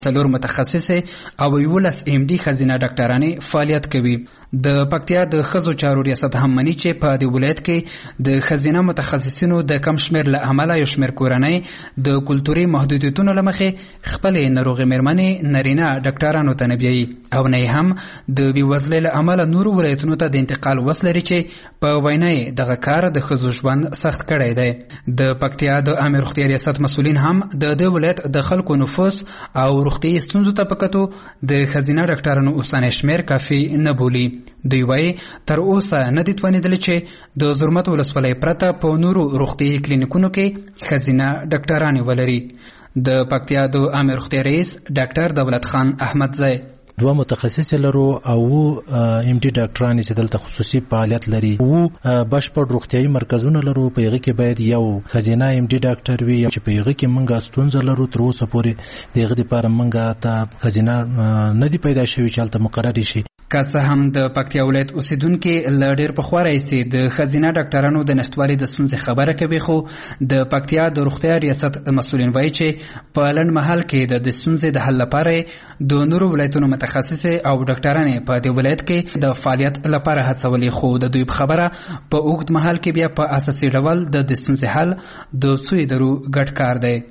4 متخصص او 11 MD خزینه ډاکټرانې فعالیت کوي. د پکتیا د ښځو چارو ریاست هم مني چې په دې ولایت کې د خزینه متخصصینو د کم شمېر له امله یو شمېر کورنۍ د کلتوري محدودیتونو له مخې خپلې ناروغې مېرمنې نارینه ډاکټرانو ته نه بیایي او نه هم د بېوزلۍ له امله نورو ولایتونو ته د انتقال وس لري چې په وینا یې دغه کار د ښځو ژوند سخت کړی دی. د پکتیا د عامې روغتیا ریاست مسؤلین هم د دې ولایت د خلکو نفوس او روغتیایي ستونزو ته په کتو د ښځینه ډاکټرانو اوسنی شمېر کافي نه بولي. دوی وایي تر اوسه نه دي توانېدلي چې د زرمت ولسوالۍ پرته په نورو روغتیایي کلینیکونو کې ښځینه ډاکټرانې ولري. د پکتیا د عامې روغتیا رئیس ډاکټر دولت خان احمدزی 2 متخصص لرو او MD ډاکټران چې دلته خصوصي فعالیت لري او بشپړ روغتیایي مرکزونه لرو. په هغه کې باید یو خزینه MD ډاکټر وي چې په هغه کې موږ ستونزه لرو. تر اوسه پورې دغه لپاره موږ ته خزینه نه دی پیدا شوی چې هلته مقرر شي. که څه هم د پکتیا ولایت اوسیدونکي له ډېر پخوا راهیسې د ښځینه ډاکټرانو د نشتوالي د ستونزې خبره کوي، خو د پکتیا د روغتیا ریاست مسؤلین وایي چې په لنډ مهال کې د ستونزې د حل لپاره د نورو ولایتونو متخصصې او ډاکټرانې په دې ولایت کې د فعالیت لپاره هڅولي، خو د دوی خبره په اوږد مهال کې بیا په اساسي ډول د ستونزې حل د څو ادارو ګډ کار دی.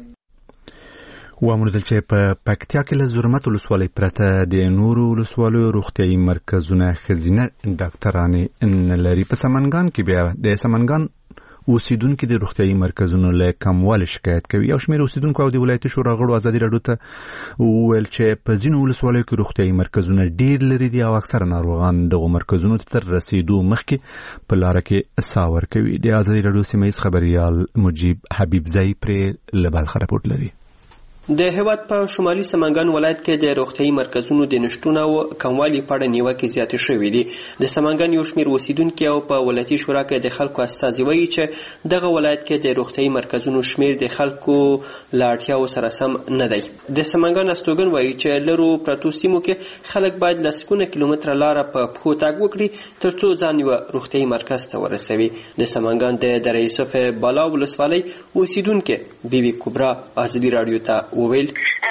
واموندل چې په پکتیا کې له زرمت ولسوالۍ پرته د نورو ولسوالیو روغتیایي مرکزونه ښځینه ډاکټرانې نه لري. په سمنګان کې بیا د سمنګان اوسیدونکو د روغتیایي مرکزونو له کموالي شکایت کوي. یو شمېر اوسیدونکو او د ولایتي شورا غړو ازادي راډیو ته وویل چې په ځینو ولسوالیو کې روغتیایي مرکزونه ډېر لري دي او اکثره ناروغان دغو مرکزونو ته تر رسیدو مخکې په لاره کې ساه ورکوي. د ازادي راډیو سیمه ییز خبریال مجیب حبیبزی پرې له بلخ راپورټ لري. د هیواد په شمالي سمنګان ولایت کې د روغتیایي مرکزونو د نشتون او کموالي په اړه نیوکې زیاتې شوې دي. د سمنګان یو شمېر اوسیدونکي او په ولایتي شورا کې د خلکو استازي وایي چې دغه ولایت کې د روغتیایي مرکزونو شمېر د خلکو له اړتیاوو سره سم نه دی. د سمنګان استوګن وایي چې لرو پرتو سیمو کې خلک باید لسګونه کیلومتره لاره په پښو تګ وکړي تر څو ځان یوه روغتیایي مرکز ته ورسوي. د سمنګان د دره یوسف بالا ولسوالۍ اوسیدونکي بیبي کبرا ازادي راډیو ته وویل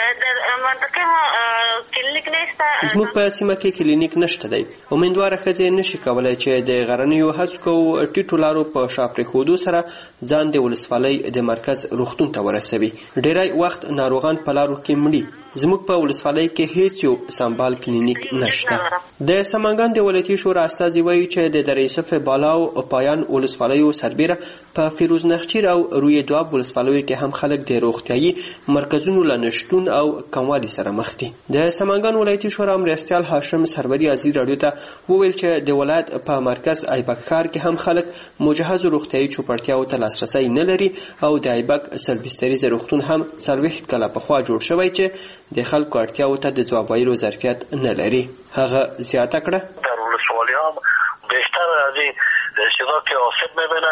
زموږ په سیمه کې کلینیک نشته دی. امیندواره ښځې نشي کولی چې د غرنیو هسکو ټیټو لارو په شا پرېښودو سره ځان د ولسوالۍ د مرکز روغتون ته ورسوي. ډیری وخت ناروغان په لارو کې مړي. زموږ په ولسوالۍ کې هیڅ یو سمبال کلینیک نشته. د سمنګان د ولایتي شورا استازي وایي چې د دره یوسف بالا او پایان ولسوالیو سربیره په فیروز نخچیر او روی دواب ولسوالیو کې هم خلک د روغتیایي مرکزونو له نشتون او کموالي سره مخ دي. د سمنګان ولایتي شورا مرستیال هاشم سروري ازادي راډیو ته وویل چې د ولایت په مرکز ایبک ښار کې هم خلک مجهز روغتیایي چوپړتیاو ته لاسرسی نه لري او د ایبک سلبستریز روغتون هم 40 کاله پخوا جوړ شوی چې د خلکو اړتیاو ته د ځواب ویلو ظرفیت نه لري. هغه زیاته کړه در ولسوالی هم بیشتر از این اشتراک آسیب میبینه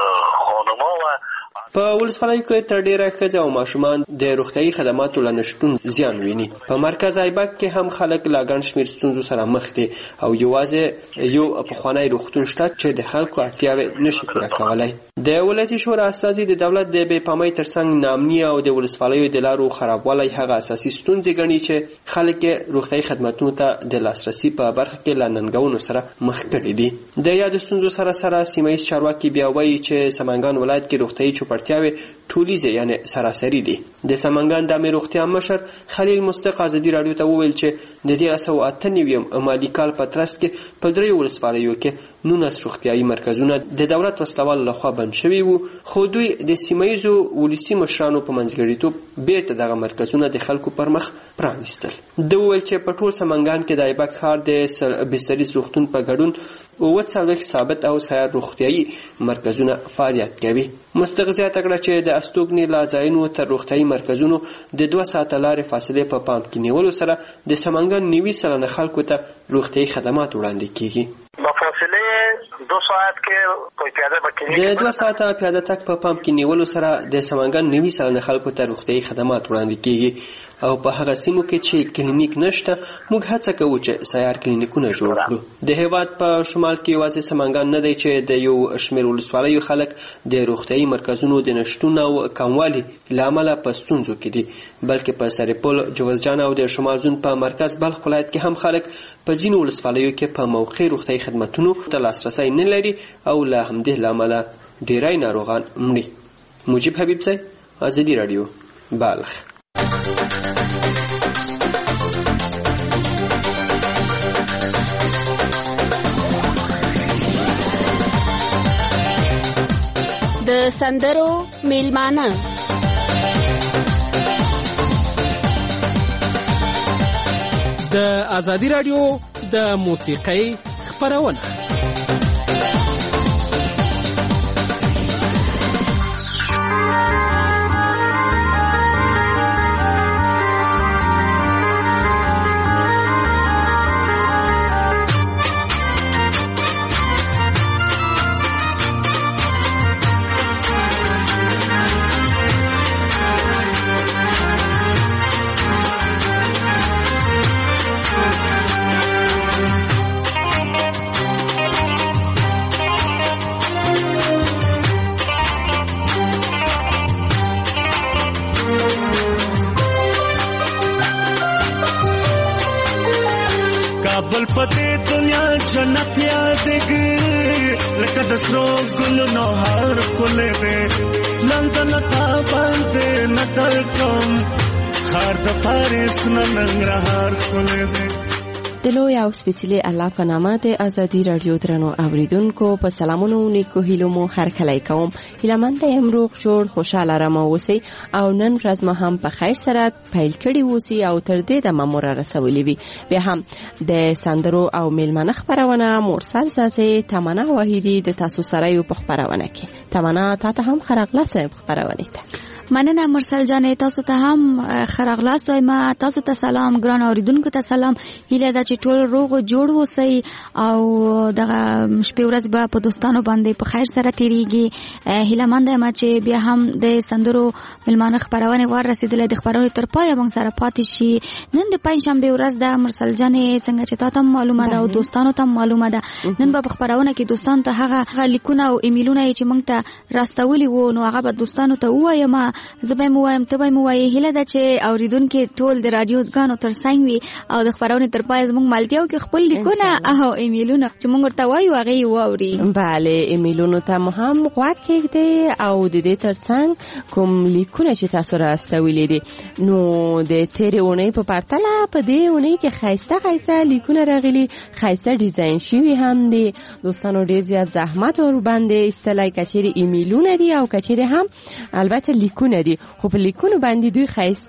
خانما و په ولسوالیو کې تر ډیره ښځې او ماشومان د روغتیایي خدماتو له نشتون زیان ویني. په مرکز ایبک کې هم خلک له ګڼ شمېر ستونزو سره مخ دي او یوازې یو پخوانی روغتون شته چې د خلکو اړتیاوې نشي پوره کولی. د ولایتي شورا استازي د دولت د بې پامۍ ترڅنګ ناامني او د ولسوالیو د لارو خرابوالی هغه اساسي ستونزې ګڼي چې خلک یې روغتیایي خدمتونو ته د لاسرسي په برخه کې له ننګونو سره مخ کړي دي. د یادو ستونزو سره سره سیمه ییز چارواکي بیا وایي چې سمنګان ولایت کې روغتیایي چوپړتیاوې ټولیزه یعنی سراسری دي. د سمنګان د عامې روغتیا مشر خلیل مصدق ازادي راډیو ته وویل چې د 1998 مالي کال په ترڅ کې په 3 ولسوالیو کې 19 روغتیایي مرکزونه د دولت وسلوال لخوا بند شوي وو، خو دوی د سیمه ییزو ولسي مشرانو په منځګړیتوب بیرته دغه مرکزونه د خلکو پر مخ پرانیستل. د وویل چې په ټول سمنګان کې د ایبک ښار د بستریز روغتون په ګډون 40 ثابت او سیار روغتیایي مرکزونه فعالیت کوي. مصدق زیاته کړه چې د استوګنې له ځایونو تر روغتیایي مرکزونو د 2 ساعته لارې فاصلې په پام کې نیولو سره د سمنګان 90% خلکو ته روغتیایي خدمات وړاندې کیږي. د 2 ساعته پیاده تګ په پام کې نیولو سره د سمنګان 90% خلکو ته روغتیایي خدمات وړاندې کیږي. او په هغه سیمو کې چې کلینیک نشته موږ هڅه کوو چې سیار کلینیکونه جوړ کړو. د هیواد په شمال کې یوازې سمنګان نه دی چې د یو شمېر ولسوالیو خلک د روغتیايي مرکزونو د نشتون او کموالي له امله په ستونزو کې دي، بلکې په سرپل، جوزجان او د شمال زون په مرکز بلخ ولایت کې هم خلک په ځینو ولسوالیو کې په موقع روغتیايي خدماتونو ته لاسرسی نه لري او له همدې له امله ډیری ناروغان مړي. مجيب حبیب صاحب، ازادي رادیو، بلخ. د سندرو میلمانه د ازادي رادیو د موسیقۍ خپرونه. کابل پدې دنیا جنت یادګي لکه د سرو ګلو نو هر کوله دې لندن تا باندې نظر کوم خار د پاریس ننګرهار کوله دې. د لوی او سپیڅلي الله په نامه د ازادي رادیو درنو اوریدونکو په سلامونو نیکو هیلو مو هرکلی کوم. هیلهمنده یم روغ جوړ خوشاله رمه اوسئ او نن ورځ مو هم په خیر سره پیل کړي اوسئ او تر دې دمه مو را رسولي وي. بیا هم د سندرو او میلمنه خپرونه مرسل زازې تمنا واحدي د تاسو سره یو په خپرونه کې. تمنا تا ته هم ښه راغلاست وایم خپرونې ته. مننه مرسل جانې، تاسو ته هم ښه راغلاست وایم. تاسو ته سلام، ګران اوریدونکو ته سلام. هیله ده چې ټول روغ او جوړ اوسئ او دغه شپې ورځ به په دوستانو باندې په خیر سره تیریږي. هیلهمنده یم چې بیا هم د سندرو میلمانه خپرونې وار رسېدلی د خپرونې تر پایه موږ سره پاتې شي. نن د پنجشنبې ورځ ده مرسل جانې، څنګه چې تا ته معلومه ده او دوستانو ته معلومه ده. نن به په خپرونه کې دوستانو ته هغه لیکونه او ایمیلونه چې موږ ته راستولي وو نو هغه به دوستانو ته ووایم، زه به یې ووایم، ته به یې ووایې. هیله ده چې اوریدونکي ټول د راډیوګانو تر څنګ وي او د خپرونې تر پایه زموږ ملتیاو کې خپل لیکونه او ایمیلونه چې موږ ورته وایو هغه یې واوري. بله، ایمیلونو ته مو هم غوږ کېږدئ او د دې تر څنګ کوم لیکونه چې تاسو راستولي دي نو د تېرې اونۍ په پرتله په دې اونۍ کې ښایسته لیکونه راغلي، ښایسته ډیزاین شوي هم دي. دوستانو ډېر زیات زحمت ورباندې ایستلی، که چیرې ایمیلونه دي او که چیرې هم البته لیکونه دي، خو په لیکونو باندې دوی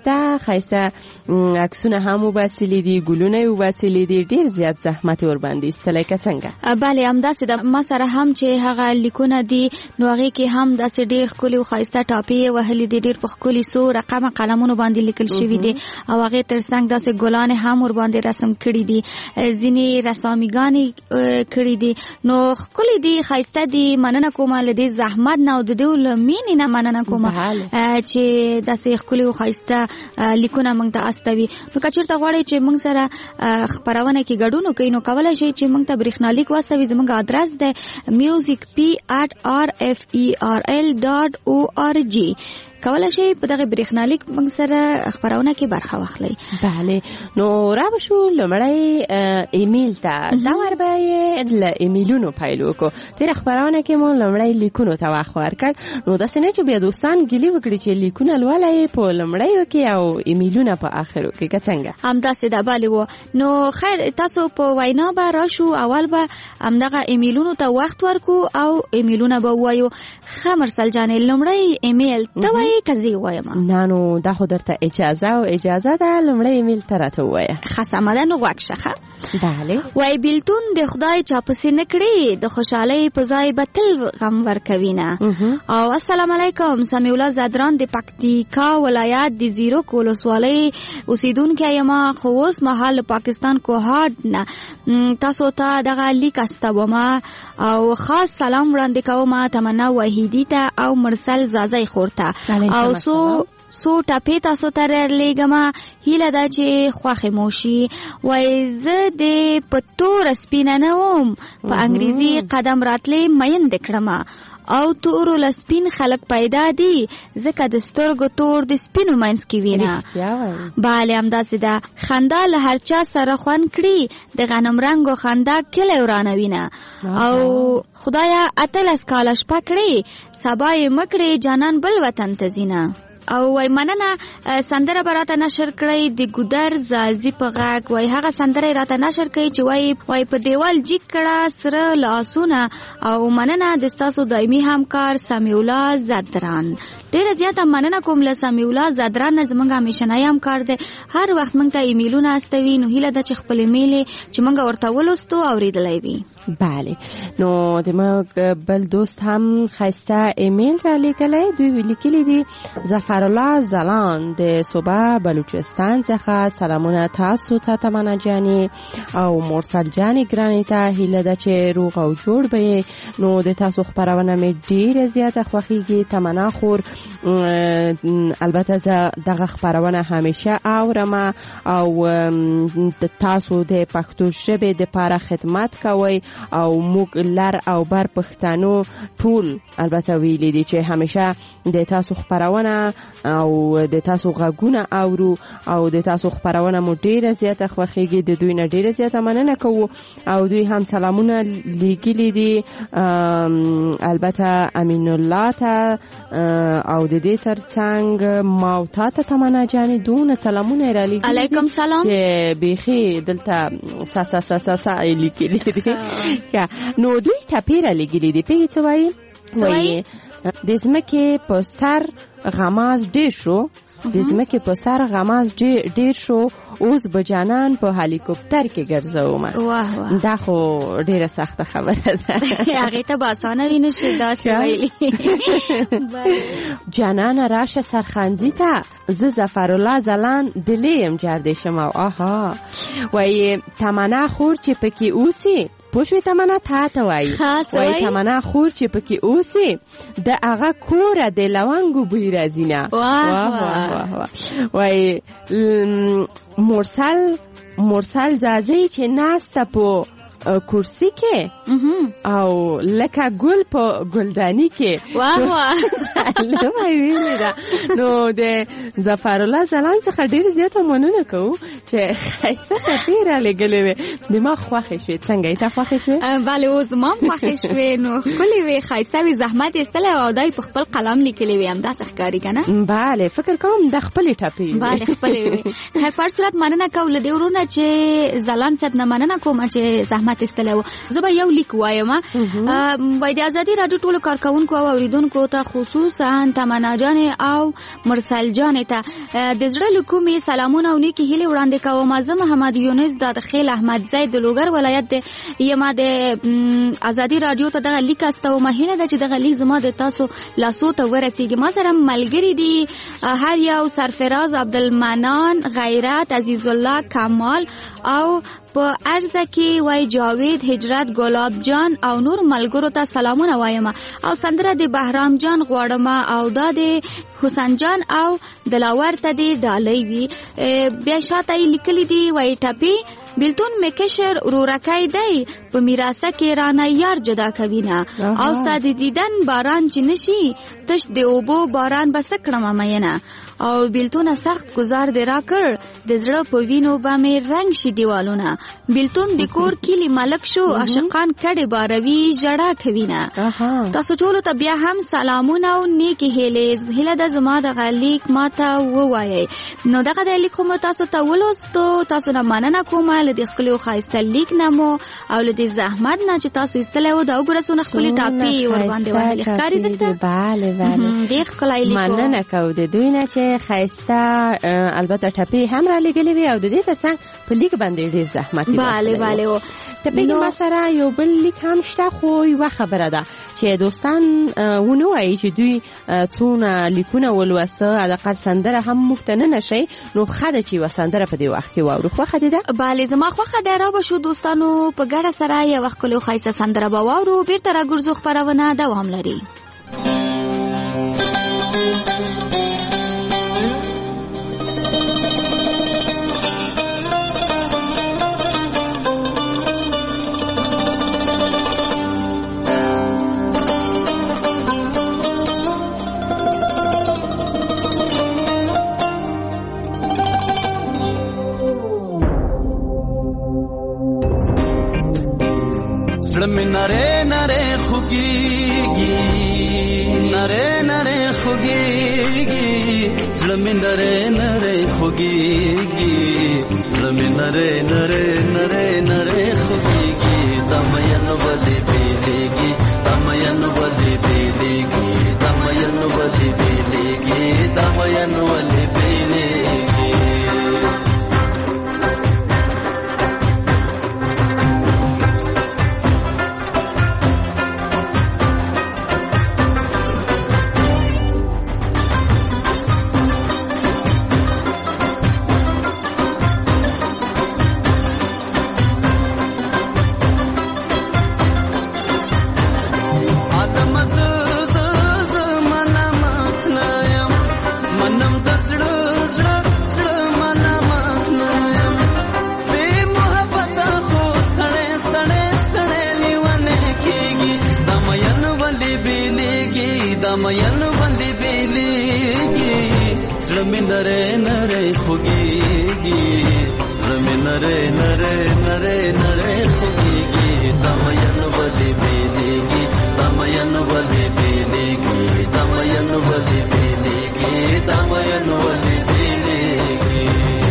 ښایسته عکسونه هم وباسلي دي، ګلونه یې وباسلي دي، ډېر زیات زحمت ورباندې ایستلی. که څنګه؟ بله، همداسې ده. ما سره هم چې هغه لیکونه دي نو هغې کې هم داسې ډېر ښکلي او ښایسته ټاپې یې وهلي دي، ډېر په ښکلي څو رقمه قلمونو باندې لیکل شوي دي او هغې تر څنګ داسې ګلانې هم ورباندې رسم کړي دي، ځینې رساميګانې کړي دي. نو ښکلي دي، ښایسته دي. مننه کومه له دې زحمت نه او د دې له مینې نه مننه کومه چې داسې ښکلي او ښایسته لیکونه موږ ته استوي. نو که چېرته غواړئ چې موږ سره خپرونه کې ګډون وکړئ نو کولی شئ چې موږ ته برېښنالیک واستوي. زموږ آدرس دی music@rferl.org. کولی شئ په دغه برېښنالیک موږ سره خپرونه کې برخه واخلئ. بله، نو را بشو لومړی ایمیل ته. دا وار به یې له ایمیلونو پیل وکړو. تېره خپرونه کې مو لومړی لیکونو ته وخت ورکړ، نو داسې نه چې بیا دوستان ګیلې وکړي چې لیکونه لولئ په لومړیو کې او ایمیلونه په آخرو کې. که څنګه؟ همداسې ده. بله و. نو خیر، تاسو په وینا به راشو، اول به همدغه ایمیلونو ته وخت ورکو او ایمیلونه به ووایو. ښه مرسل جانې، لومړی ایمیل ته وایي که زه وایم؟ نه، نو دا خو درته اجازه ده، لومړی ایمیل ته راته ووایه. ښه سمه ده، نو غوږ شه. بله. وایي بیلتون د خدای چاپسې نه کړي، د خوشحالۍ په ځای به تل غم ورکوي نه. او السلام علیکم، سمیع الله زدران د پکتیکا ولایت د زیروک ولسوالۍ اوسیدونکی یم، خو اوس مهال پاکستان کوهاټ نه تاسو ته دغه لیک استوم او خاص سلام وړاندې کوم تمنا وحیدی ته او مرسل زازی خور ته او سو ټاپې تاسو ته رالېږم. هیله ده چې خوښې مو شي. وایي زه د په توره سپینه نه وم، په انګریزي قدم راتلې میندې کړمه، او تورو لسپین خلق پیدا دي، ځکه د سترګو تور د سپینو منځ کې وینه. بله همداسې ده. خندا له هر چا سره خوند کړي، د غنم رنګو خندا کلی ورانوینه. او خدایا 18 کاله شپه کړي، سبا یې مکړي جانان بل وطن ته ځینه. او وای مننه سندره براته نشر کړی د ګودر زازی په غاک. وای هغه سندره راته نشر کړی چې وای په دیوال جیک کړه سره لاسونه. او مننه د تاسو دایمي همکار سمیع الله زدران. ډیره زیاته مننه کوم له سمیع الله زدران، زمونږ همیشنی همکار دی، هر وخت مونږ ته ایمیلونه استوي. نو هیله ده چې خپل ایمیل چې مونږ ورته ولوستو اوریدلی وي. بله، نو د موږ بل دوست هم خسته ایمیل را لیکلی. دوی لیکلی دي ظفرالله زلان د صوبه بلوچستان څخه سلامونه تاسو ته تمنا جانی او مرسل جانی ګرانی ته. هیله ده چې روغ او جوړ به. نو د تاسو خبرونه مې ډیره زیاته خوښیږي. تمنا خور البته زه دغه خبرونه همیشه اورم او د تاسو د پښتو ژبې لپاره خدمت کوي او موږ لر او بر پښتنو ټول البته ویلي دي چې همیشه د تاسو خبرونه او د تاسو غږونه اورو او د تاسو خبرونه مو ډیره زیاته خوښیږي. د دوی نه ډیره زیاته مننه کوو. او دوی هم سلامونه لیکلي دي البته امین الله ته او د دې ترڅنګ ما ته تمنا جانې دونه سلامونه را لیکلي. علیکم سلام. چې بیخي دلته سا لیکلي دي. نو دوی ټپې را لیکلي دي. پیږي څه وایي؟ د ځمکې په سر غماز ډیر شو، د ځمکې په سر غماز ډیر شو، اوس به جانان په هلیکوپټر کې ګرځومه. دا خو ډیره سخته خبره ده. هغې ته به اسانه وي نشي داسې ویلي. جانان راشه سرخنځي ته، زه ظفرالله زلان دلې یم جردې شمه. آها وایي تمنا خور چې پکې اوسي. پوښوي تمنا ته وایي تمنا خور چې پکې اوسي د هغه کوره د لونګو بوی راځي نه. وایي مرسل زازی چې ناسته په کرسی کې او لکه ګل په ګلدانی کې. نو د ظفرالله زلان څخه ډیر زیاته مننه کوو چې ښایسته ټپې رالیږلې وې. د ما خوښې شوې. څنګه یې ته خوښې شوې؟ بله اوس ما هم خوښې شوې. نو ښکلې وې، ښایسته وې، زحمت یې ایستلی او دا یې په خپل قلم لیکلې وې. همداسې ښکاري که نه؟ بله فکر کوم د خپلې ټپې وې. بله خپلې وې. خیر په هر صورت مننه کوو له دې ورونه چې زلان صاحب نه مننه کوم چې زحمت ایستلی و. زه به یو لیک وایم. وایي د ازادي راډیو ټولو کارکوونکو او اوریدونکو ته خصوصا تمنا جانې او مرسل جانې ته د زړه له کومې سلامونه او نیکې هیلې وړاندې کوم. زه محمد یونس د خیل احمدزی د لوګر ولایت یم. د ازادي راډیو ته دغه لیک استوم. هیله ده چې دغه لیک زما د تاسو لاسو ته ورسیږي. ما سره ملګري دي هر یو سرفراز عبدالمنان، غیرت، عزیز الله، کمال او په ارزه کې وای جاوید، هجرت، ګلاب جان او نور ملګرو ته سلامونه وایم. او سندره د بهرام جان غواړم او دا د حسین جان او دلاور ته دی ډالۍ وي. بیا شاته یې لیکلي دي وای ټپې بیلتون مکشر رورکای دی په میراسه کې رانه یار جدا کوینه. او ستا د دیدن باران چې نشي تش د اوبو باران بس کړم مینه. او بیلتون سخت گزار دی را کړ د زړه په وینو به مې رنگ شي دیوالونه. بیلتون د کور کلی ملک شو عاشقان کډه باروي جړه کوینه. تاسو ټول ته بیا هم سلامونه او نیکی هیله د زما د غلیک ماته ووایي. نو دغه د لیک کوم تاسو ته ولوستو. تاسو نه مننه کوم له دې خپل خایسته لیک نمو او له دې زحمت نه چې تاسو ایستلې و دا وګورسونه خپل ټاپي ور باندې وهل ښکاری درته. بله ډېر ښکلی لیک. مننه کوو د دوی نه چې خایسته البته ټاپي هم را لګلې وي او د دې ترڅنګ په لیک باندې ډېر زحمت یې. بله ته ما سره یو بل لیک هم شته خو یوه خبره ده چې دوستان ونه وایي چې دوی څونه لیکونه ولوسته حداقل سندره هم موږ ته نه نشي. نو ښه ده چې یوه سندره په دې وخت کې واورو. خوښه دې ده؟ بله زما خوښه ده. را به شو دوستانو په ګډه سره یوه ښکلې او ښایسته سندره به واورو. بیرته راګرځو خپرونه دوام لري. زړه مې نری نری خوږېږي نری نری خوږېږي زړه مې نری نری خوږېږي زړه مې نری نری نری نری خوږېږي دا مین ولې بیلېږي دا مین ولې بیلېږي دا مین ولې بیلېږي دا مین ولې بیلېږي مین باندې بیلېږي زړه مې نری نری خوږېږي زړه مې نری نری نری نری خوږېږي دا مین باندې بیلېږي دا مین باندې بیلېږي دا مین باندې بیلېږي دا مین باندې بیلېږي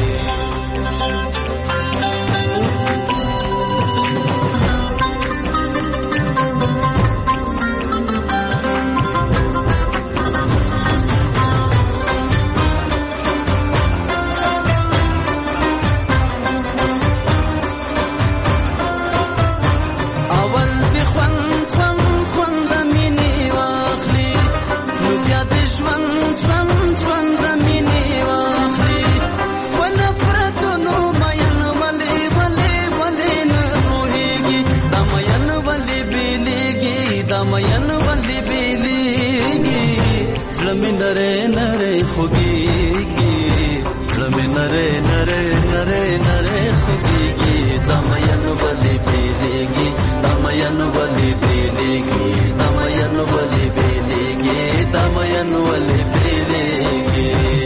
زړه مې نری نری خوږېږي زړه مې نری نری نری نری خوږېږي دا مین ولې بیلېږي دا مین ولې بیلېږي دا مین ولې بیلېږي دا مین ولې بیلېږي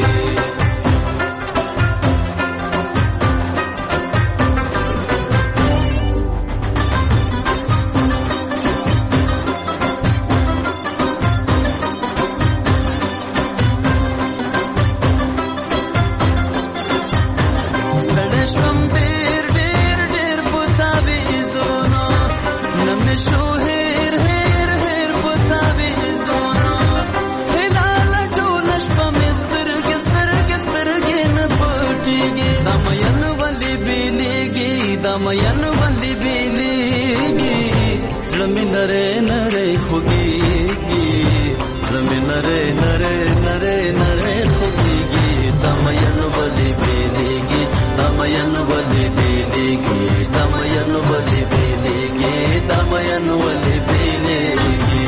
مین باندې بیلېږي زړه مې نری نری خوږېږي زړه مې نری نری نری نری خوږېږي دا مین باندې بیلېږي دا مین باندې بیلېږي دا مین باندې بیلېږي دا مین باندې بیلېږي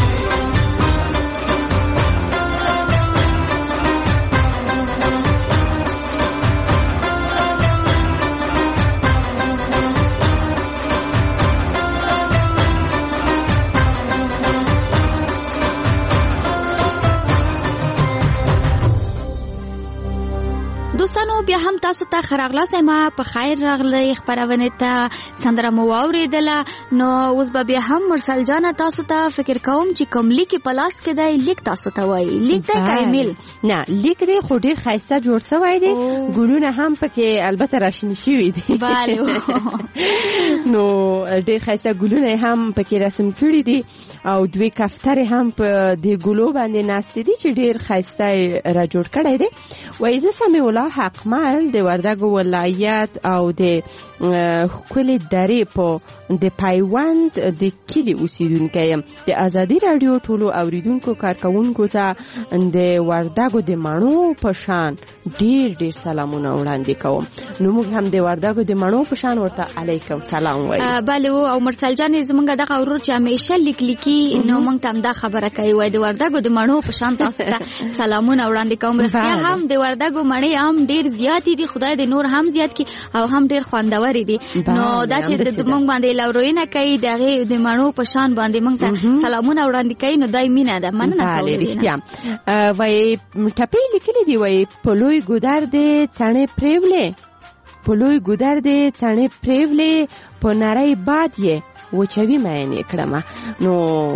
دوستانو بیا هم تاسو ته خراغلاس ما په خیر راغلی خبرونه ته سندره مو اوریدله نو اوس به بیا هم مرسل جان تاسو ته فکر کوم چې کوم لیک په لاس کې دی لیک تاسو ته وایي لیک دی کایمیل نه لیک دی خو ډیر ښایسته جوړ شوی دی ګلونه هم پکې البته راشنی شوي دي بله نو ډیر ښایسته ګلونه هم پکې رسم کړي دي او دوی کفترې هم په دې ګلو باندې ناستې دي چې ډیر ښایسته را جوړ کړی دی وایي زه سمیع الله حقمل د وردګو ولایت او د ښکلې درې په د پیوند د کلي اوسیدونکی یم د ازادي راډیو ټولو اوریدونکو کارکوونکو ته د وردګو د مڼو په شان ډیر ډیر سلامونه وړاندې کوم نو موږ هم د وردګو د مڼو په شان ورته علیکم سلام وایو بله او مرسل جان زمونږ دغه ورور چې همیشه لیک لیکي نو موږ ته هم دا خبره کوي وایي د وردګو د مڼو په شان تاسو ته سلامونه وړاندې کوم رښتیا هم د وردګو مڼې هم ډیر زیاتې دي خدای دې نور هم زیات کړي او هم ډیر خوندورې دي نو دا چې د موږ باندې لوروینه کوي دغه د مڼو په شان باندې موږ ته سلامونه وړاندې کوي نو دای مینه ده مننه کوي رښتیا وایي ټپې لیکلي دي وایي په لوی ګودر دې څڼې پرېولې په لوی ګودر دې تڼې پریولې په نری باد یې وچوي مینې کړمه. نو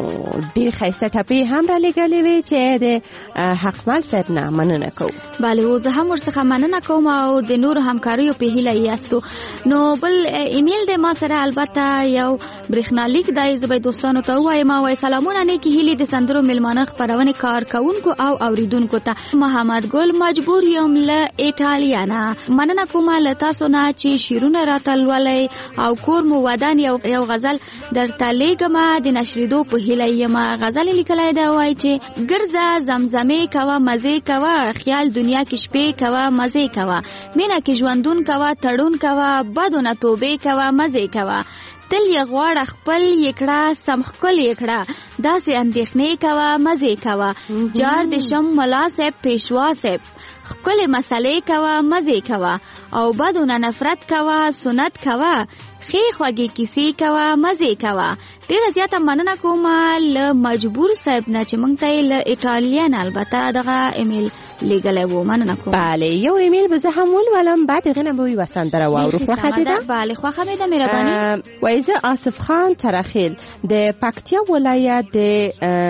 ډېر ښایسته ټپې هم را لېږلې وې چې د حقمل صاحب نه مننه کوو. بله و زه هم ورڅخه مننه کوم او د نورو همکاریو په هیله یاستو. نو بل ایمیل دی ما سره البته یو برېښنالیک دی، زه به دوستانو ته ووایم وایي سلامونه نیکې هیلې د سندرو میلمانه خپرونې کارکوونکو او اوریدونکو ته. محمد ګل مجبور یم له ایټالیا نه. مننه کومه له تاسو نه چې شعرونه راته لولئ او کور مو ودان یو غزل درته لیږمه د نشریدو په هیله یم. غزل یې لیکلی دی، وایي چې ګرځه زمزمې کوه مزې کوه، خیال دنیا کې شپې کوه مزې کوه، مینه کې ژوندون کوه تړون کوه، بدو نه توبې کوه مزې کوه، تل یې غواړه خپل یې کړه سم ښکل یې کړه، داسې اندېښنې کوه مزې کوه، جار د شم ملا صاحب پیشوا صاحب ښکلې مسلې کوه مزې کوه، او بدو نه نفرت کوه سنت کوه، ښې خوږې کیسې کوه مزې کوه. ډېره زیاته مننه کوم له مجبور صاحب نه چې موږ ته یې له ایټالیا نه البته دغه ایمیل لیږلی و. مننه کوم. بله یو ایمیل به زه هم ولولم، بعد هغې نه به یوه سندره واورو. خوښه دې ده؟ بله خوښه مې ده مهرباني. وایي زه آصف خان ترخیل د پکتیا ولایت د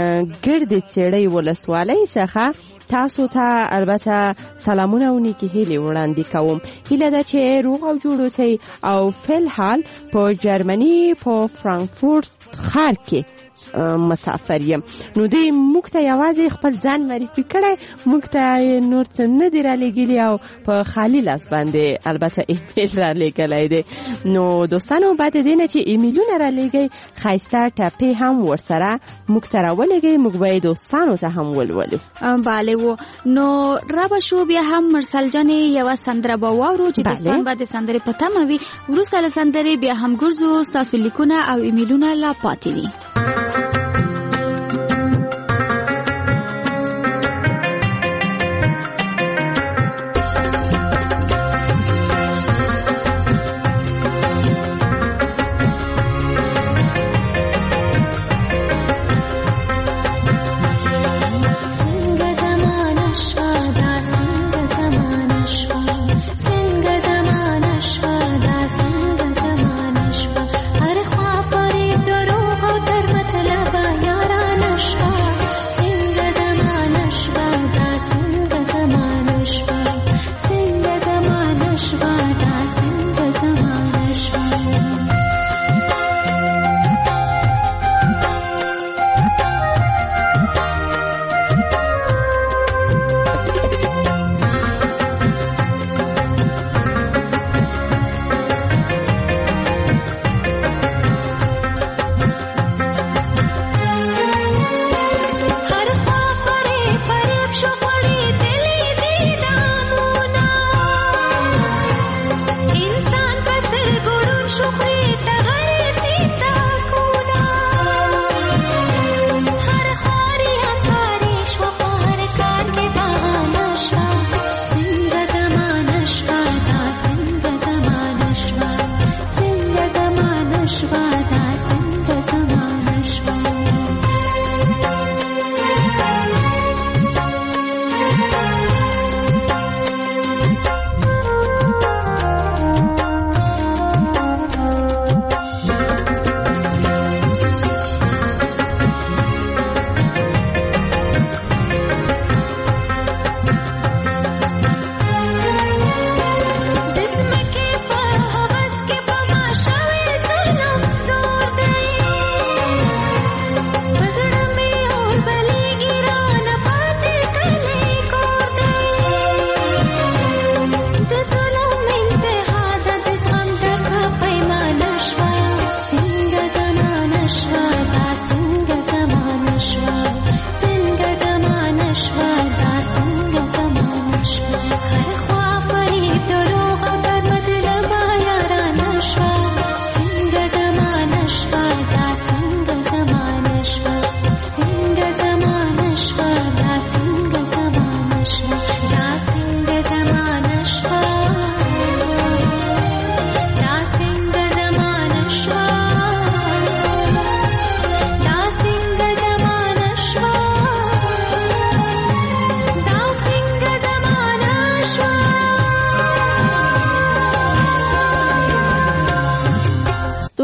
ګردې څېړۍ ولسوالۍ څخه تاسو ته البته سلامونه او نیکې هیلې وړاندې کوم. هیله ده چې روغ او جوړ اوسئ او فلحال په جرمني په فرانکفورت ښار کې مسافر یم. نو دوی موږ ته یوازې خپل ځان معرفي کړی، موږ ته نور څه نه دي را لېږلي او په خالي لاس باندې البته ایمیل را لېږلی دی. نو دوستانو بعد د دې نه چې ایمیلونه را لېږئ ښایسته ټپې هم ورسره موږ ته را ولېږئ، موږ به یې دوستانو ته هم ولولو. بله و نو رابه شو بیا هم مرسل جانې یوه سندره به واورو چې دوستان به د سندرې په تمه وي. وروسته له سندرې بیا هم ګرځو، ستاسو لیکونه او ایمیلونه لا پاتې دي. در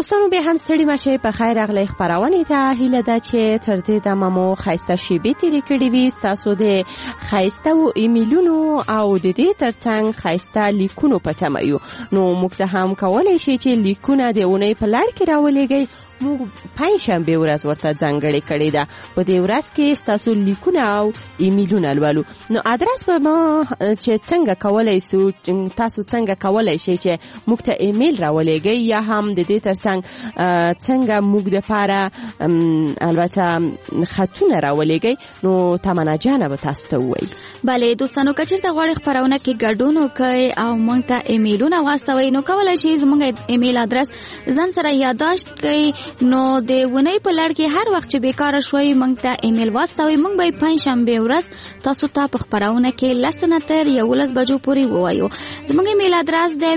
دوستانو به هم ستړي مشه په خیر راغلی خبرونه ته هیله ده چې تر دې دمه مو خایسته شیبې تیرې کړې وي تاسو د خایسته او ایمیلونو او د دې ترڅنګ خایسته لیکونو په تمه یو نو موږ ته هم کولای شي چې لیکونه د اونۍ په لړ کې راولېږئ موږ پنځشنبه ورځ ورته ځانګړې کړې ده په دې ورځ کې تاسو لیکونه او ایمیلونه لولو نو ادرس به ما چې څنګه کولای شو تاسو څنګه کولای شئ چې موږ ته ایمیل راولېږئ یا هم د دې ترڅنګ څنګه موږ لپاره البته خطونه راولېږئ نو تمنا جان به تاسو ته وایي بله دوستانو که چېرته غواړئ خپرونه کې ګډون وکړئ او موږ ته ایمیلونه واستوئ نو کولای شئ زموږ ایمیل ادرس ځان سره یادداشت کړئ نو د ونې په لړ کې هر وخت چې بیکاره شوئ موږ ته ایمیل واستوئ موږ به پنځشنبه ورځ تاسو ته په خپرونه کې 10 نه تر 11 بجو پورې ووایو زموږ ایمیل ادرس د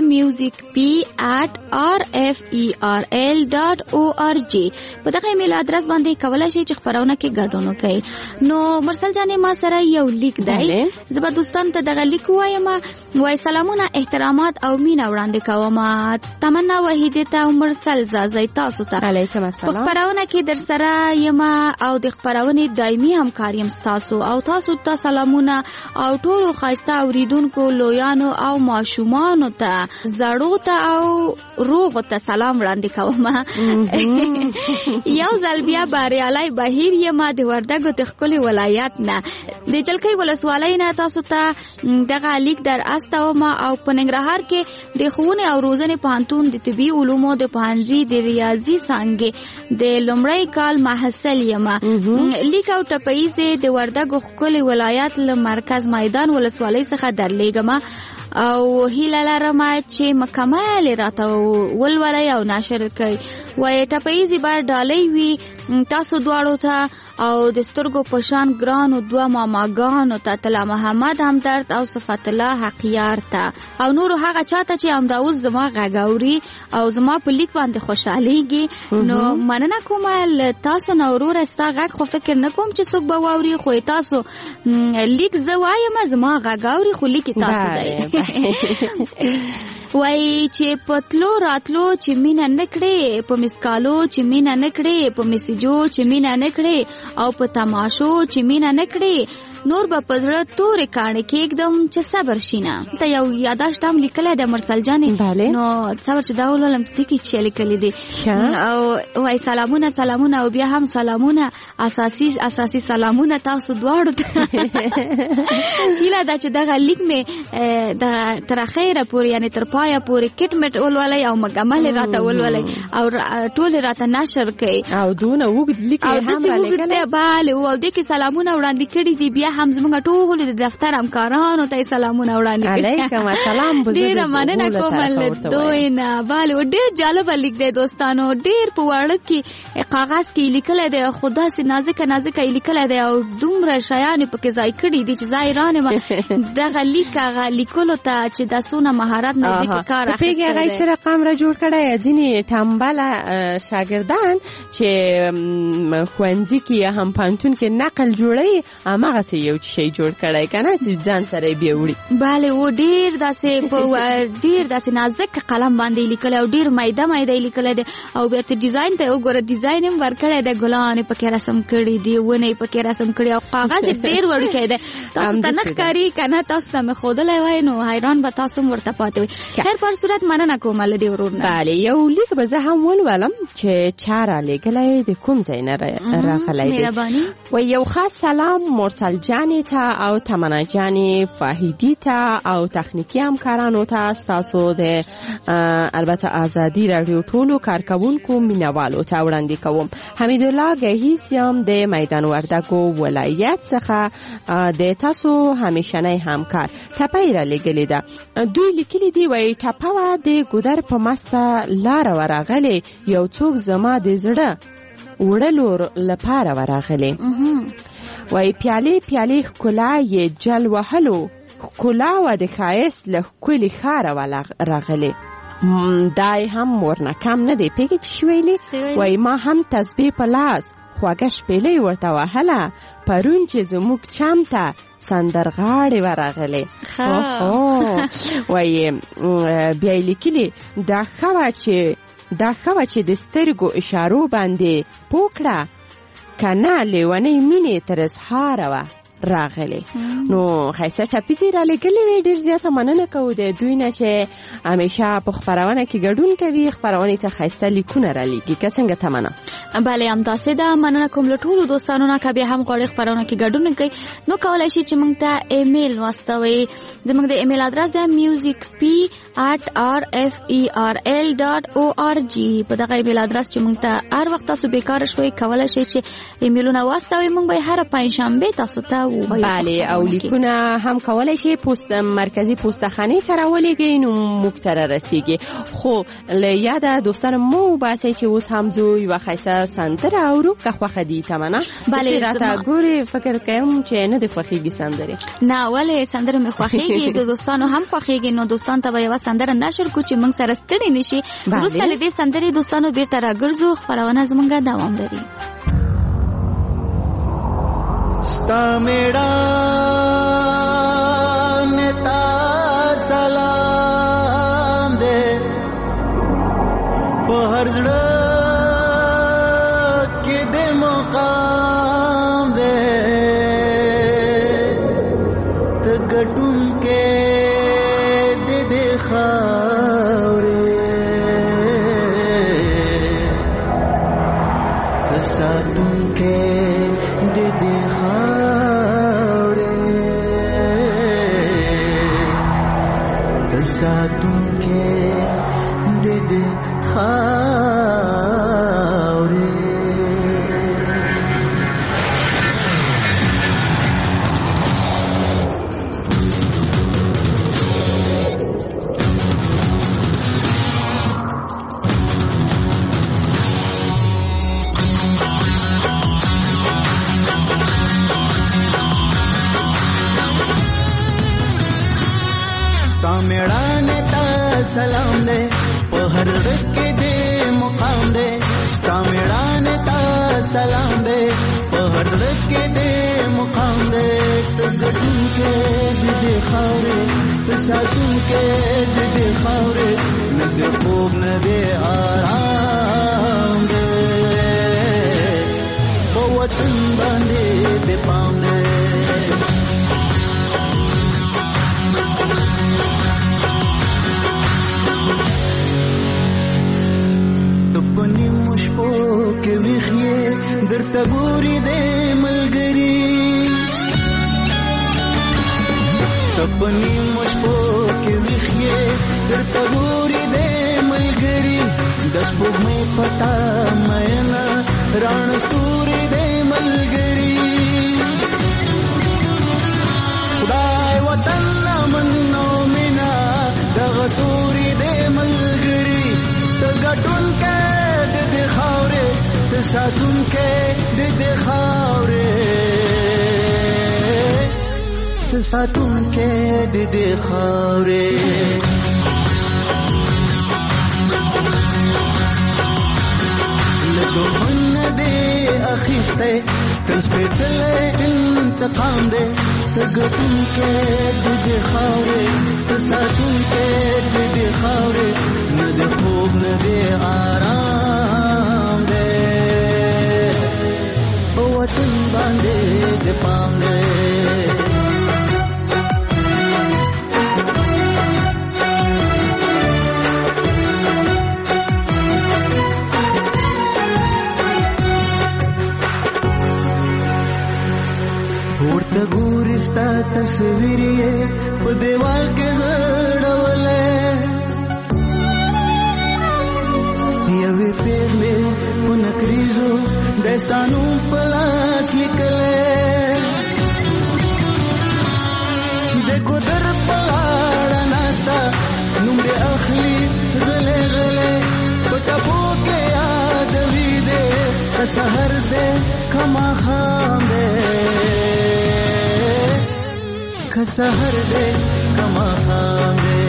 musicp@rferl.org په دغه ایمیل ادرس باندې کولای شئ چې خپرونه کې ګډون وکړئ نو مرسل جانې ما سره یو لیک دی زه به دوستان ته دغه لیک وایم وای سلامونه احترامات او مینه وړاندې کوم تمنا وحیده ته مرسل زازای تاسو ته علیکم السلام په خبرونه کې در سره یم او د خبرونې دایمي همکار یم تاسو او تاسو ته سلامونه او ټولو ښایسته اوریدونکو لویانو او ماشومانو ته زړو ته او روغ ته سلام وړاندې کوم یو ځل بیا بریالي بهیر یم د وردګو د ښکلي ولایت نه د جلکۍ ولسوالۍ نه تاسو ته دغه لیک در استوم او په ننګرهار کې د ښوونې او روزنې پوهنتون د طبي علومو د پوهنځي د ریاضي څانګې د لومړی کال محصل یم لیک او ټپیزې د وردګو ښکلي ولایت له مرکز میدان ولسوالۍ څخه درلیږم او هیله لرم چې مکمل راته ولولئ او نشر کړئ وای ټپیزې باید ډالۍ وي تاسو دواړو ته او د سترګو په شان ګرانو دوه ماماګانو ته طلا محمد همدرد او صفت الله حقیار ته او نورو هغه چاته چې همدا اوس زما غږ اوري او زما په لیک باندې خوشحالیږي نو مننه کوم له تاسو نه وروره ستا غږ خو فکر نه کوم چې څوک به واوري خو تاسو لیک زه وایم زما غږ اوري خو لیک تاسو دی وای چې پتلو راتلو چې مینا نکړې په مسکالو چې مینا نکړې په میسجو چې مینا نکړې او په تماشو چې مینا نکړې نور به پزړه تورې کاڼې کې एकदम چې صبر شینه ته یو یاداشت هم لیکل د مرسل جانې نو صبر چې دا ولولم ستې کې چې لیکل دي او وای سلامونه او بیا هم سلامونه اساسي سلامونه تاسو دواړو ته هیله ده چې دغه لیک مې د تر خیره پورې یعنی تر پایه پورې کټمټ ولولای او مکمل راته ولولای او ټول راته نشر کړي او دونه وګد لیک هم رالیکل bale او د کې سلامونه وړاندې کړي دي بیا هم زموږ ټول د دفتر همکارانو ته سلامونه وړاندې کړي علیکم السلام ډیر مننه کوم له دوی نه bale ډیر جالب لیک دی دوستانو ډیر په وړ کې کاغذ کې لیکل دی خدا سي نازک لیکل دی او دومره شیان په کې ځای کړي دي چې ځای رانه دغه لیکلو ته چې د سونه مهارت نه دي کار اخیسته پیګه غي سره رقم را جوړ کړای ځینی ټامبل شاګردان چې خوانځي کې هم پانتون کې نقل جوړي امغه سي یو شی جوړ کړای کنه چې ځان سره بیا وړي bale و ډیر داسې نازک قلم باندې لیکل او ډیر مایده لیکل دي او بیا ته ډیزاین ته وګوره ډیزاین هم ورکړی د ګلان په کې رسم کړی دی ونه په کې رسم کړی او کاغذ ډیر وړ کړی تاسو ته نخکاری کنه تاسو ته خودلای وای نو حیران به تاسو ورته پاتې وي خیر پر صورت مننه کوم له دې ورونه bale یو لیک به زه هم ولولم چې چاره لګلای د کوم ځای نه راغلی دی و یو خاص سلام مرسل جانی ته او تمنا جانی فاهیدی ته او تخنیکی همکارانو ته تاسو د البته آزادی رادیو ټولو کارکونکو مینوالو ته وړاندې کوم حمید الله گهیس یم د میدان وردګو ولایت څخه د تاسو همیشنی همکار ټپای را لګلې ده دوی لیکلي دی وای ټپاوه د ګودر په مسته لار ورغلې یو څوک زما د زړه وړلو لپاره ورغلې وای پیالې ښکلا یې جل وهلو ښکلا و د ښایست له ښکلي ښاره ورغلې دای هم ورنه کم نه دی پیګې چې شویلې وای ما هم تسبیح په لاس خواږه شپېلې ورته وهله پرون چې زموږ چم ته سندرغاړې ورغلې وای بیا لیکلي دا ښه وه چې دا ښه چې د سترګو اشارو باندې پوکړه کنه لیونی مینې تر اظهاره وه راغلی. نو خیسته ټپیزې را لګلې وې. ډېر زیاته مننه کوو د دوی نه چې همیشه په خپرونه کې ګډون کوي، خپرونې ته خیسته لیکونه را لیږي. که څنګه تمنه؟ بله همداسې ده. مننه کوم له ټولو دوستانو نه که بیا هم غواړئ خپرونه کې ګډون کوي نو کولی شي چې موږ ته ایمیل واستوئ. زموږ د ایمیل ادرس ده musicp@rferl.org. په دغه ایمیل ادرس چې موږ ته هر وخت تاسو بیکاره شوئ کولی شئ چې ایمیلونه واستوئ. موږ به هره پنجشنبې تاسو ته بله او لیکونه هم کولای شي مرکزی پوستخانه ته راولېږئ نو موږ ته رسیږي. خو له یاده دوستان مو باسئ چې اوس هم زه یوه ښایسته سندره اورو که خوښه دي تمنه؟ بله راته ګورې فکر کوم چې نه دې خوښېږي سندرې. نه ولې سندره مې خوښېږي، د دوستانو هم خوښېږي. نو دوستان ته به یوه سندره نشر کړو چې موږ سره ستړي نه شي. وروسته له دې سندرې دوستانو بیرته راګرځو، خپرونه زموږ دوام لري. ستا میړانې ته سلام دی، په هر زړه کې د مقام دی، ته ګټونکې د دې خاورې، ته ساتونکې د دې خاورې، ته ساتونکې د دې خاورې. ستا میړانې ته سلام دی، په هر زړه کې دې مقام دی، ستا میړانې ته سلام دی، په هر زړه کې دې مقام دی، ته ګټونکې د دې خاورې، ته ساتونکې د دې خاورې، نه دې خوب نه دې آرام دی، په وطن باندې دې پام دی. درته ګوري د ملګري، ته په نیمو شپو کې ویښ یې، درته ګوري د ملګري، د سپوږمۍ په تا مینه راڼه ستوري د ملګري، خدای وطن امن او مینه دغه توري د ملګري، ته ګټونکی د دې خاورې، ته ساتونکی د دې خاورې، ته ساتونکی د دې خاورې. له دښمن نه دې اخیستی تل سپېڅلی انتقام دی، ته ګټونکی د دې خاورې، ته ساتونکی د دې خاورې، نه د خوب نه دې آرام دی، په وطن باندې د پام دی. ورته ګوري ستا تصویر یې په دیوال کې غړولی، یوې پیغلې په نکریزو داستانو په لاس لیکلی، د ګودر په غاړه ناسته نوم دې اخلي غلی غلی، په ټپو کې یادوي دې که سحر دې که ماښام دې، که سحر دې که ماښام دې.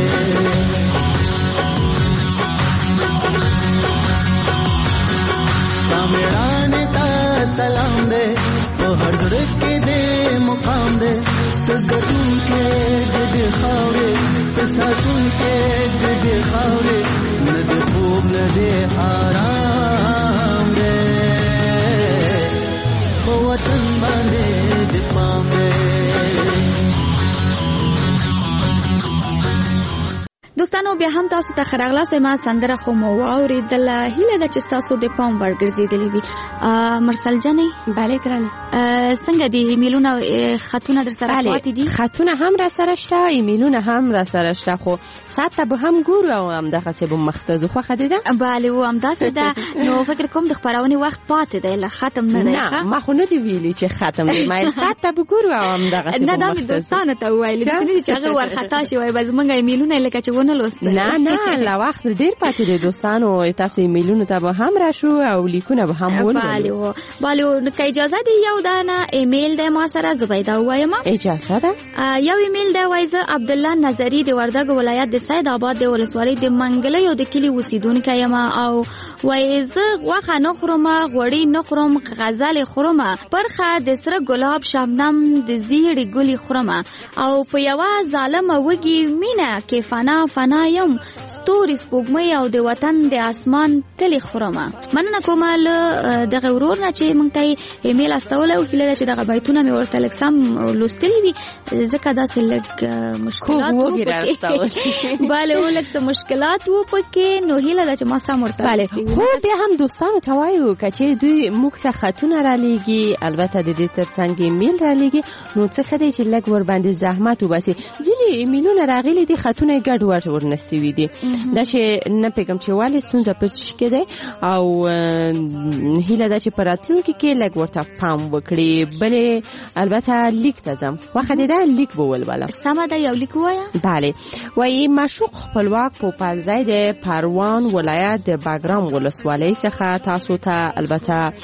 ستا میړانې ته سلام دی، په هر زړه کې دې مقام دی، ته ګټونکی د دې خاورې، ته ساتونکی د دې خاورې، نه دې خوب نه دې نو بیا هم تاسو ته خراغلاس ما سندره خو مو واوریدل هیله د چې تاسو د پام ورګرځیدلې وي مرسل جانې بله ګرانه څنګه دي ایمیلونه خطونه در سره پاتې دي خطونه هم را سره شته ایمیلونه هم را سره شته خو ساعت به هم ګورو او هم دغه څه به مختزو خو خدیده بله و هم داسې ده نو فکر کوم د خبرونې وخت پاتې دی لا ختم نه دی نه ما خو نه دی ویلي چې ختم دی ما ساعت ته به ګورو او هم دغه څه نه دا مې دوستانو ته وویل چې هغه ورخطا شي وای بس موږ ایمیلونه لکه چې ونه لوستل نه لا وخت ډیر پاتې دی دوستانو تاسو ایمیلونه ته به هم راشو او لیکونه به هم ولولو بله نو که اجازه دی یو دانه ایمیل د ما سره زبیده وایم اجازه ده یو ایمیل دی وایزه عبدالله نظری د وردګ ولایت د سید آباد د ولسوالۍ د منګله یو د کلی اوسیدونکی یم او وایزه غوښه نه خورم غوړي نه خورم غزل خورم پرخه د سره ګلاب شبنم د زیړې ګلې خورم او په یوه ظالمه وږي مینه کې فنا یم ستوري سپوږمۍ او د وطن د اسمان تلې خورم مننه کوم له دغه ورور نه چې موږ ته ایمیل استوله او هیله ده چې دغه بیتونه مې ورته لږ سم لوستلي وي ځکه داسې لږ مشکلات وو پکې بله و لږ څه مشکلات وو پکې نو هیله ده چې ما سم ورته خو بیا هم دوستانو ته وایو که چې دوی موږ ته خطونه رالیږي البته د دې تر څنګ ایمیل رالیږي نو څه ښه دی چې لږ ورباندې زحمت وباسي ځینې ایمیلونه راغلي دي خطونه یې ګډوډ ورنسوي دي دا چې نه پوهېږم چې ولې ستونزه په څه کې دی او هیله ده چې په راتلونکي کې لږ ورته پام وکړي بلې البته لیک ته ځم وخت دی دا لیک به ولولم سمه ده یو لیک ووایه بله وایي معشوق خپلواک پوپلزی د پروان ولایت د باګرام ولسوالۍ څخه تاسو ته البته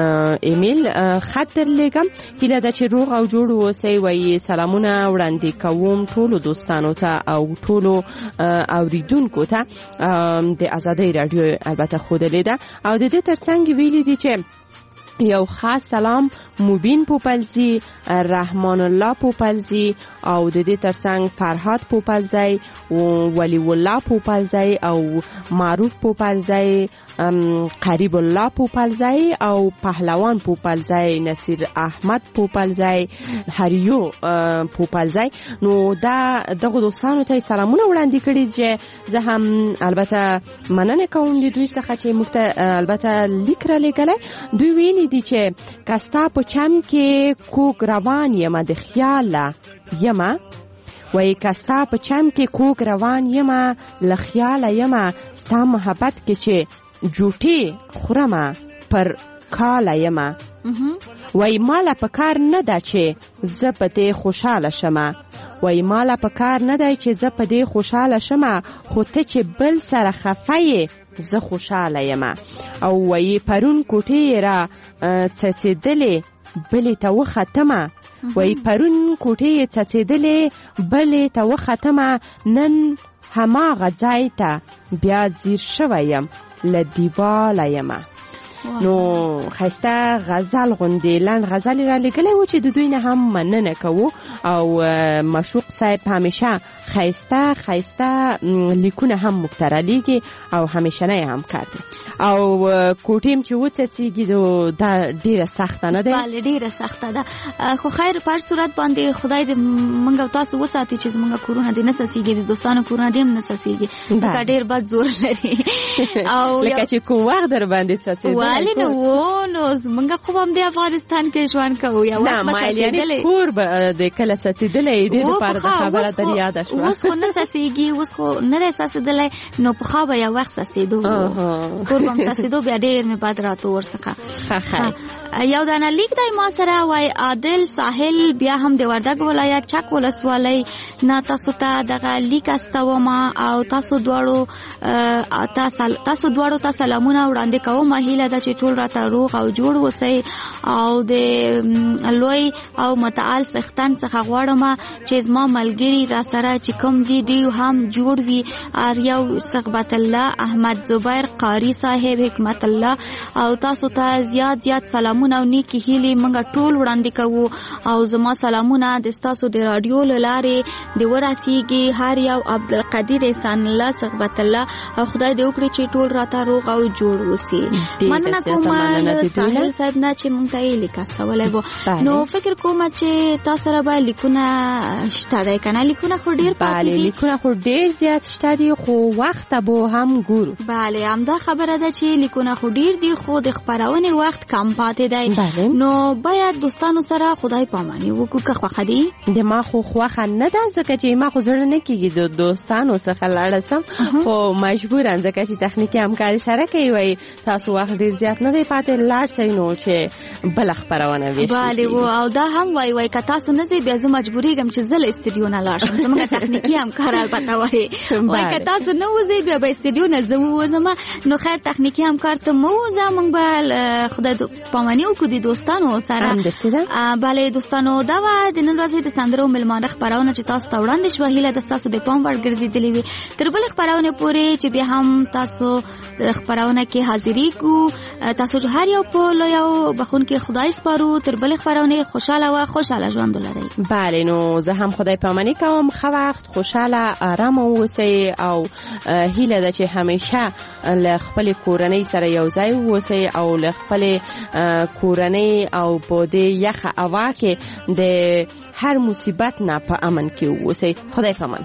ایمیل خط درلیږم هیله ده چې روغ او جوړ اوسئ وایي سلامونه وړاندې کوم ټولو دوستانو ته او ټولو اوریدونکو ته د ازادۍ راډیو البته ښودلې ده او د دې تر څنګ ویلي دي چې یو خاص سلام مبین پوپلزی رحمان الله پوپلزی او د دې ترڅنګ فرهاد پوپلزی ولی الله پوپلزی او معروف پوپلزی قریب الله پوپلزی او پهلوان پوپلزی نصیر احمد پوپلزی هریو پوپلزی نو دغه دوستانو ته سلامونه وړاندې کړي چې زه هم البته مننه کوم د دوی څخه چې موږ ته البته لیک را لېږلی دوی ویلي دي چې کستا په چم کې کوږ روان یم د خیاله یمه وایي کستا په چم کې کوږ روان یمه له خیاله یمه ستا محبت کې چې جوټې خورمه پر کاله یمه وایي ماله په کار نه ده چې زه په دې خوشحاله شمه وایي ماله په کار نه دی چې زه په دې خوشحاله شمه خو ته چې بل سره خفه یې زه خوشحاله یمه او وایي پرون کوټې را څڅېدلې بلې ته وختمه وایي پرون کوټې څڅېدلې بلې ته وختمه نن هماغه ځای ته بیا ځیر شوی یم له دیواله یمه نو خسته غزل غوندې لنډ غزل را لګلې و چې د دوی نه هم مننه کوو او مشوق صاحب همیشه خسته لیکونه هم مکترالیږي او همیشه نه هم کړی او کوټیم چې وڅڅیږي دا ډیره سخته نه ده بله ډیره سخته ده خو خیر په هر صورت باندې خدای دې موږ او تاسو وساتي چې زموږ کورونه دې نه سسیږي د دوستانو کورونه دې هم نه سسیږي دا ډیر بد زور لري او لکه چې کوم وخت در باندې څڅېدل ولی نو زمونږ خو هم د افغانستان کې ژوند کوو یا وخت مسافرېدلې کور به د کله څڅېدلی دې لپاره د خبره در یاده شوه اوس خو نه څڅېږي اوس خو نه دی څڅېدلی نو پخوا به یو وخت څڅېدو کور به هم څڅېدو بیا ډېر مې بد راته ورڅخه یو دانه لیک دی ما سره وایي عادل ساحل بیا هم د وردګ ولایت چک ولسوالۍ نه تاسو ته دغه لیک استوم او تاسو دواړو ته سلامونه وړاندې کوم هیله ده چې ټول راته روغ او جوړ اوسئ او د لوی او متعال څښتن څخه غواړم چې زما ملګري را سره چې کوم دي هم جوړ وي یو صحبت الله احمد زبیر قاری صاحب حکمت الله او تاسو ته زیات سلامونه او نیکی هیلې موږ ټول وړاندې کوو او زما سلامونه د تاسو د رادیو له لارې د ورسیږي هر یو عبدالقدیر احسان الله صحبت الله او خدای دې وکړي چې ټول راته روغ او جوړ اوسي مننه کوم ساحل صاحب نه چې مونږ ته یې لیک استولی وو. نو فکر کوم چې تاسو سره به لیکونه شته دی که نه؟ لیکونه خو ډېر پاتې دي. لیکونه خو ډېر زیات شته دي خو وخت به هم ګورو. بله همدا خبره ده چې لیکونه خو ډېر دي خو د خپرونې وخت کم پاتې دی. نو باید دوستانو سره خدای پاماني وکړو که خوښه دي. د ما خو خوښه نه ده ځکه چې ما خو زړه نه کېږي د دوستانو څخه لاړه سم خو مجبورم ځکه چې تخنیکي همکار اشاره کوي وایي تاسو وخت ډېر زیات نه دی پاتې لاړ شئ نو چې بله خپرونه ویشي. بله و او دا هم وایي که تاسو نه ځئ بیا زه مجبورېږم چې زه له استودیو نه لاړ شم. زموږ تخنیکي همکار البته وایي که تاسو نه وځئ بیا به استودیو نه زه ووځم. نو خیر تخنیکي همکار ته مه وځه موږ به خدای پاماني وکړو د دوستانو سره. بله دوستانو دا وه د نن ورځې د سندرو مېلمانه خپرونه چې تاسو ته وړاندې شوه. هیله ده ستاسو د پام وړ ګرځېدلې وي. تر بلې خپرونې پورې چې بیا هم تاسو خپرونه کې حاضري کو تاسو جو هر یو په لویو بخونکي خدای سپارو. تر بلې خپرونې خوشاله و خوشاله ژوند ولرئ. بله نو زه هم خدای پاماني کوم. ښه وخت خوشاله آرام اوسئ او هیله ده چې همیشه له خپلې کورنۍ سره یو ځای اوسئ او له خپلې کورنۍ او په دې یخه هوا کې د هر مصیبت نه په امن کې اوسئ. خدای پامان.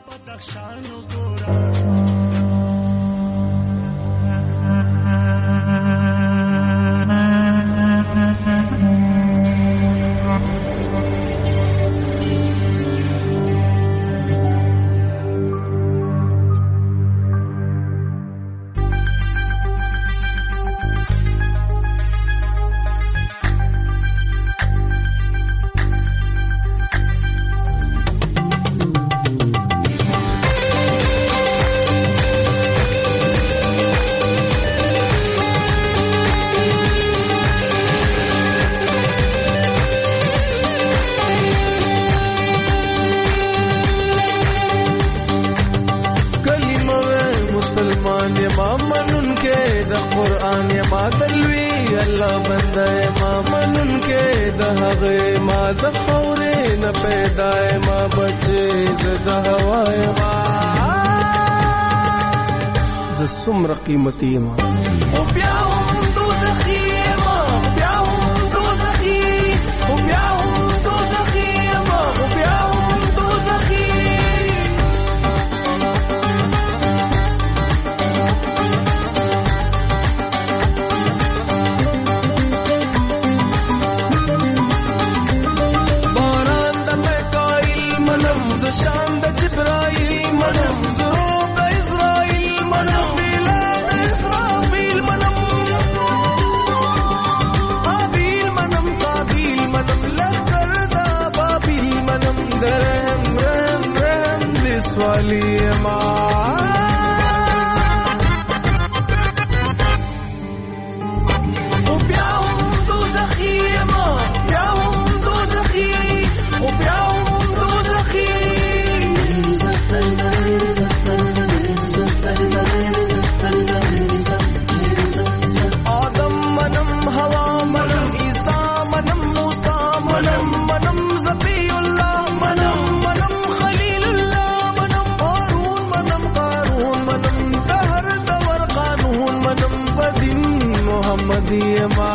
سمر قیمتی ما او بیا هم دوزخی ما بیا هم دوزخی او بیا هم دوزخی ما او بیا هم دوزخی باران د میکائیل منم ز شان د جبرائیل منم زروب د اسرائیل منم والی ما او بیا هم دوزخی ما بیا هم دوزخی او بیا هم دوزخی آدم منم هوا منم عیسی منم موسی منم منم زبی الله منم منم خلیل الله محمدی ما